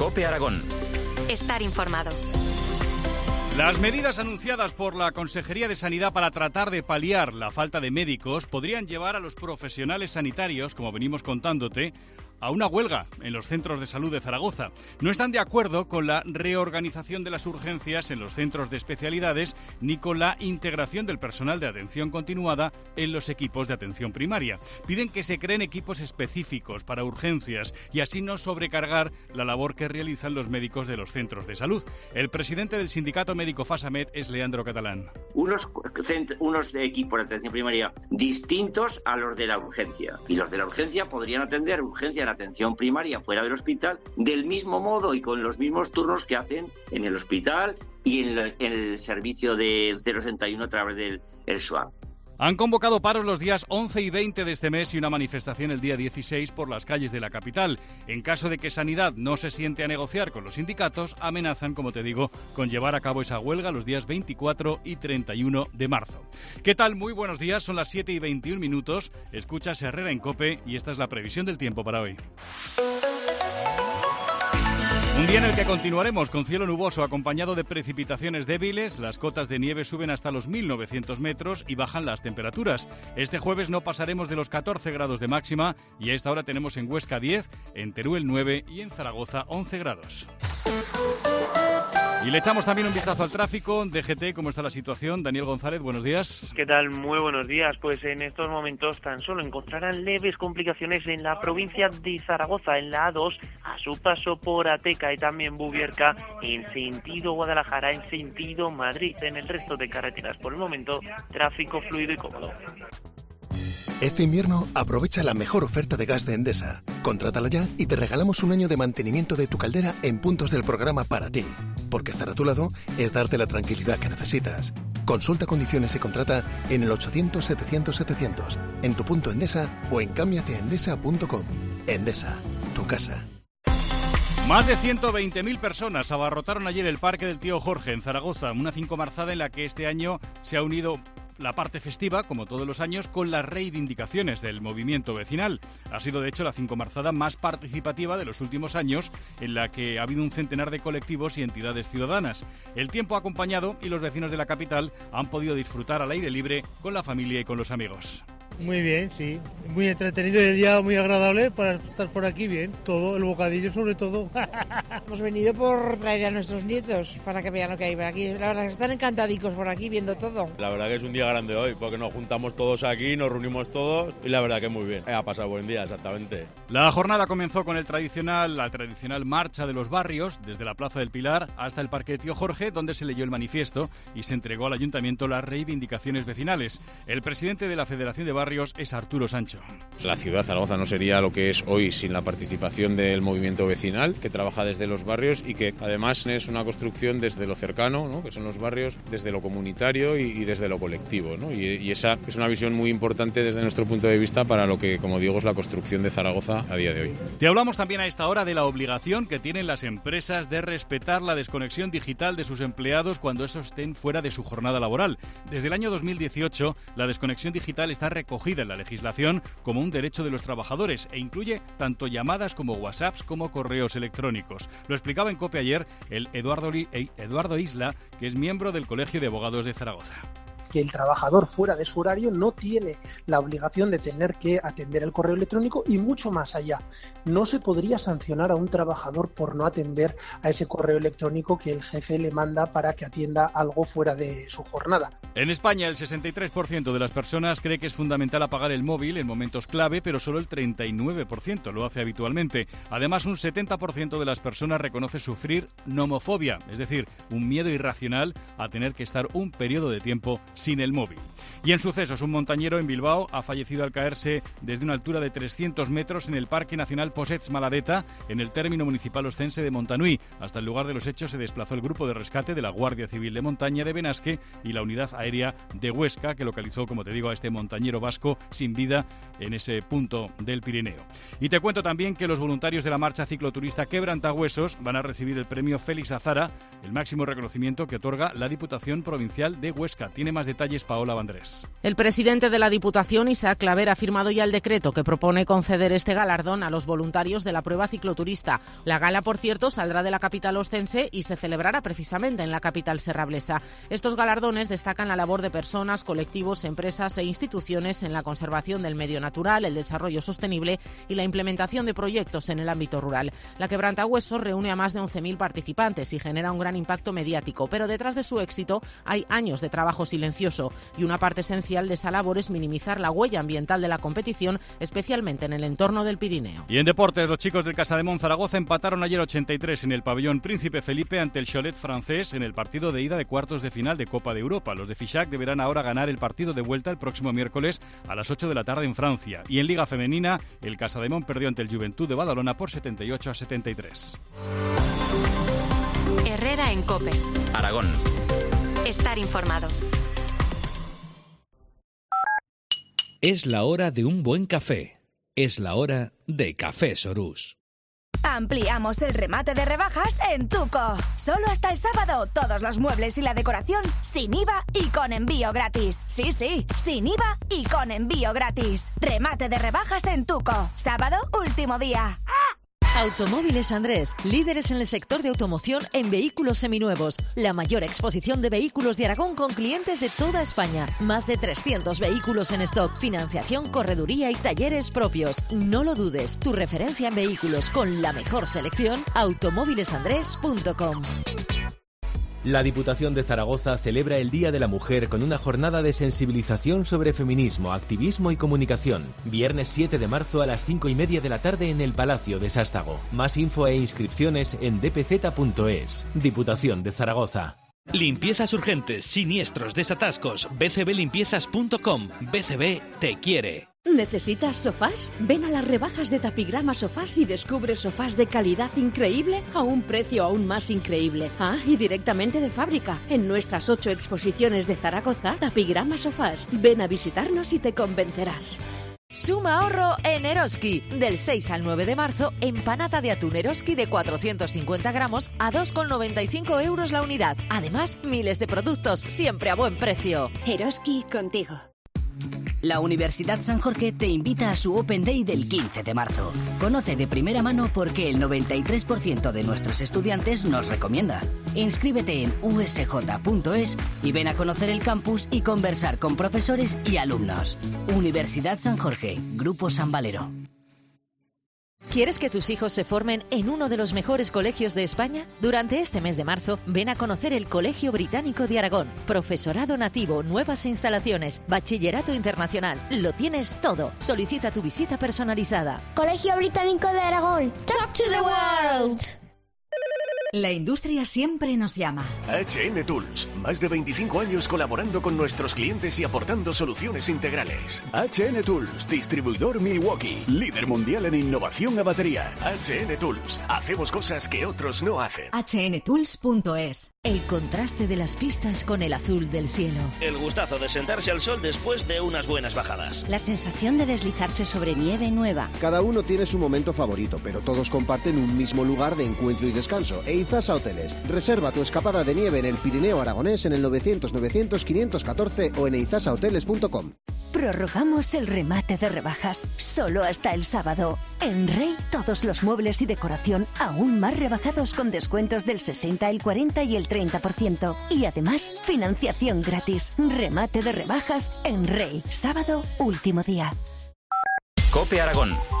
COPE Aragón. Estar informado. Las medidas anunciadas por la Consejería de Sanidad para tratar de paliar la falta de médicos podrían llevar a los profesionales sanitarios, como venimos contándote, a una huelga en los centros de salud de Zaragoza. No están de acuerdo con la reorganización de las urgencias en los centros de especialidades ni con la integración del personal de atención continuada en los equipos de atención primaria. Piden que se creen equipos específicos para urgencias y así no sobrecargar la labor que realizan los médicos de los centros de salud. El presidente del sindicato médico FASAMED es Leandro Catalán. Unos de equipos de atención primaria distintos a los de la urgencia. Y los de la urgencia podrían atender urgencia en atención primaria fuera del hospital del mismo modo y con los mismos turnos que hacen en el hospital y en el servicio de 061 a través del SOAP. Han convocado paros los días 11 y 20 de este mes y una manifestación el día 16 por las calles de la capital. En caso de que Sanidad no se siente a negociar con los sindicatos, amenazan, como te digo, con llevar a cabo esa huelga los días 24 y 31 de marzo. ¿Qué tal? Muy buenos días, son las 7 y 21 minutos. Escuchas Herrera en COPE y esta es la previsión del tiempo para hoy. Un día en el que continuaremos con cielo nuboso acompañado de precipitaciones débiles, las cotas de nieve suben hasta los 1.900 metros y bajan las temperaturas. Este jueves no pasaremos de los 14 grados de máxima y a esta hora tenemos en Huesca 10, en Teruel 9 y en Zaragoza 11 grados. Y le echamos también un vistazo al tráfico. DGT, ¿cómo está la situación? Daniel González, buenos días. ¿Qué tal? Muy buenos días. Pues en estos momentos tan solo encontrarán leves complicaciones en la provincia de Zaragoza, en la A2, a su paso por Ateca y también Bubierca, en sentido Guadalajara, en sentido Madrid. En el resto de carreteras, por el momento, tráfico fluido y cómodo. Este invierno aprovecha la mejor oferta de gas de Endesa. Contrátala ya y te regalamos un año de mantenimiento de tu caldera en puntos del programa para ti. Porque estar a tu lado es darte la tranquilidad que necesitas. Consulta condiciones y contrata en el 800-700-700, en tu punto Endesa o en cambiateendesa.com. Endesa, tu casa. Más de 120.000 personas abarrotaron ayer el Parque del Tío Jorge en Zaragoza, una cincomarzada en la que este año se ha unido la parte festiva, como todos los años, con las reivindicaciones del movimiento vecinal. Ha sido, de hecho, la cincomarzada más participativa de los últimos años, en la que ha habido un centenar de colectivos y entidades ciudadanas. El tiempo ha acompañado y los vecinos de la capital han podido disfrutar al aire libre con la familia y con los amigos. Muy bien, sí. Muy entretenido y el día muy agradable para estar por aquí bien. Todo, el bocadillo sobre todo. Hemos venido por traer a nuestros nietos para que vean lo que hay por aquí. La verdad es que están encantadicos por aquí viendo todo. La verdad que es un día grande hoy porque nos juntamos todos aquí, nos reunimos todos y la verdad que muy bien. Ha pasado buen día, exactamente. La jornada comenzó con la tradicional marcha de los barrios, desde la Plaza del Pilar hasta el Parque de Tío Jorge, donde se leyó el manifiesto y se entregó al Ayuntamiento las reivindicaciones vecinales. El presidente de la Federación de Barrios es Arturo Sancho. La ciudad de Zaragoza no sería lo que es hoy sin la participación del movimiento vecinal, que trabaja desde los barrios y que además es una construcción desde lo cercano, ¿no?, que son los barrios, desde lo comunitario y desde lo colectivo, ¿no? Y esa es una visión muy importante desde nuestro punto de vista para lo que, como digo, es la construcción de Zaragoza a día de hoy. Te hablamos también a esta hora de la obligación que tienen las empresas de respetar la desconexión digital de sus empleados cuando esos estén fuera de su jornada laboral. Desde el año 2018, la desconexión digital está recogida en la legislación como un derecho de los trabajadores e incluye tanto llamadas como WhatsApps como correos electrónicos. Lo explicaba en COPE ayer el Eduardo Isla, que es miembro del Colegio de Abogados de Zaragoza. Que el trabajador fuera de su horario no tiene la obligación de tener que atender el correo electrónico y mucho más allá. No se podría sancionar a un trabajador por no atender a ese correo electrónico que el jefe le manda para que atienda algo fuera de su jornada. En España, el 63% de las personas cree que es fundamental apagar el móvil en momentos clave, pero solo el 39% lo hace habitualmente. Además, un 70% de las personas reconoce sufrir nomofobia, es decir, un miedo irracional a tener que estar un periodo de tiempo sin el móvil. Y en sucesos, un montañero en Bilbao ha fallecido al caerse desde una altura de 300 metros en el Parque Nacional Possets-Maladeta, en el término municipal oscense de Montanui. Hasta el lugar de los hechos se desplazó el grupo de rescate de la Guardia Civil de Montaña de Benasque y la unidad aérea de Huesca, que localizó, como te digo, a este montañero vasco sin vida en ese punto del Pirineo. Y te cuento también que los voluntarios de la marcha cicloturista Quebrantahuesos van a recibir el premio Félix Azara, el máximo reconocimiento que otorga la Diputación Provincial de Huesca. Tiene más de detalles Paola Vandrés. El presidente de la Diputación, Isaac Claver, ha firmado ya el decreto que propone conceder este galardón a los voluntarios de la prueba cicloturista. La gala, por cierto, saldrá de la capital ostense y se celebrará precisamente en la capital serrablesa. Estos galardones destacan la labor de personas, colectivos, empresas e instituciones en la conservación del medio natural, el desarrollo sostenible y la implementación de proyectos en el ámbito rural. La Quebrantahuesos reúne a más de 11.000 participantes y genera un gran impacto mediático, pero detrás de su éxito hay años de trabajo silencioso y una parte esencial de esa labor es minimizar la huella ambiental de la competición, especialmente en el entorno del Pirineo. Y en deportes, los chicos del Casademón Zaragoza empataron ayer 83 en el pabellón Príncipe Felipe ante el Cholet francés en el partido de ida de cuartos de final de Copa de Europa. Los de Fichac deberán ahora ganar el partido de vuelta el próximo miércoles a las 8 de la tarde en Francia. Y en Liga Femenina, el Casademón perdió ante el Juventud de Badalona por 78-73. Herrera en COPE. Aragón. Estar informado. Es la hora de un buen café. Es la hora de Café Sorús. Ampliamos el remate de rebajas en Tuco. Solo hasta el sábado, todos los muebles y la decoración sin IVA y con envío gratis. Sí, sin IVA y con envío gratis. Remate de rebajas en Tuco. Sábado, último día. Automóviles Andrés, líderes en el sector de automoción en vehículos seminuevos. La mayor exposición de vehículos de Aragón con clientes de toda España. Más de 300 vehículos en stock, financiación, correduría y talleres propios. No lo dudes, tu referencia en vehículos con la mejor selección, automóvilesandrés.com. La Diputación de Zaragoza celebra el Día de la Mujer con una jornada de sensibilización sobre feminismo, activismo y comunicación. Viernes 7 de marzo a las 5:30 de la tarde en el Palacio de Sástago. Más info e inscripciones en dpz.es. Diputación de Zaragoza. Limpiezas urgentes, siniestros, desatascos. bcblimpiezas.com. BCB te quiere. ¿Necesitas sofás? Ven a las rebajas de Tapigrama Sofás y descubre sofás de calidad increíble a un precio aún más increíble. Y directamente de fábrica. En nuestras 8 exposiciones de Zaragoza, Tapigrama Sofás. Ven a visitarnos y te convencerás. Suma ahorro en Eroski. Del 6 al 9 de marzo, empanada de atún Eroski de 450 gramos a 2,95 euros la unidad. Además, miles de productos, siempre a buen precio. Eroski contigo. La Universidad San Jorge te invita a su Open Day del 15 de marzo. Conoce de primera mano por qué el 93% de nuestros estudiantes nos recomienda. Inscríbete en usj.es y ven a conocer el campus y conversar con profesores y alumnos. Universidad San Jorge, Grupo San Valero. ¿Quieres que tus hijos se formen en uno de los mejores colegios de España? Durante este mes de marzo, ven a conocer el Colegio Británico de Aragón. Profesorado nativo, nuevas instalaciones, bachillerato internacional. Lo tienes todo. Solicita tu visita personalizada. Colegio Británico de Aragón. Talk to the world. La industria siempre nos llama. HN Tools, más de 25 años colaborando con nuestros clientes y aportando soluciones integrales. HN Tools, distribuidor Milwaukee, líder mundial en innovación a batería. HN Tools, hacemos cosas que otros no hacen. hnTools.es. El contraste de las pistas con el azul del cielo. El gustazo de sentarse al sol después de unas buenas bajadas. La sensación de deslizarse sobre nieve nueva. Cada uno tiene su momento favorito, pero todos comparten un mismo lugar de encuentro y descanso. Eizasa Hoteles. Reserva tu escapada de nieve en el Pirineo aragonés en el 900-900-514 o en eizasahoteles.com. Prorrogamos el remate de rebajas solo hasta el sábado. En Rey, todos los muebles y decoración aún más rebajados con descuentos del 60, el 40 y el 30%. Y además, financiación gratis. Remate de rebajas en Rey. Sábado, último día. COPE Aragón.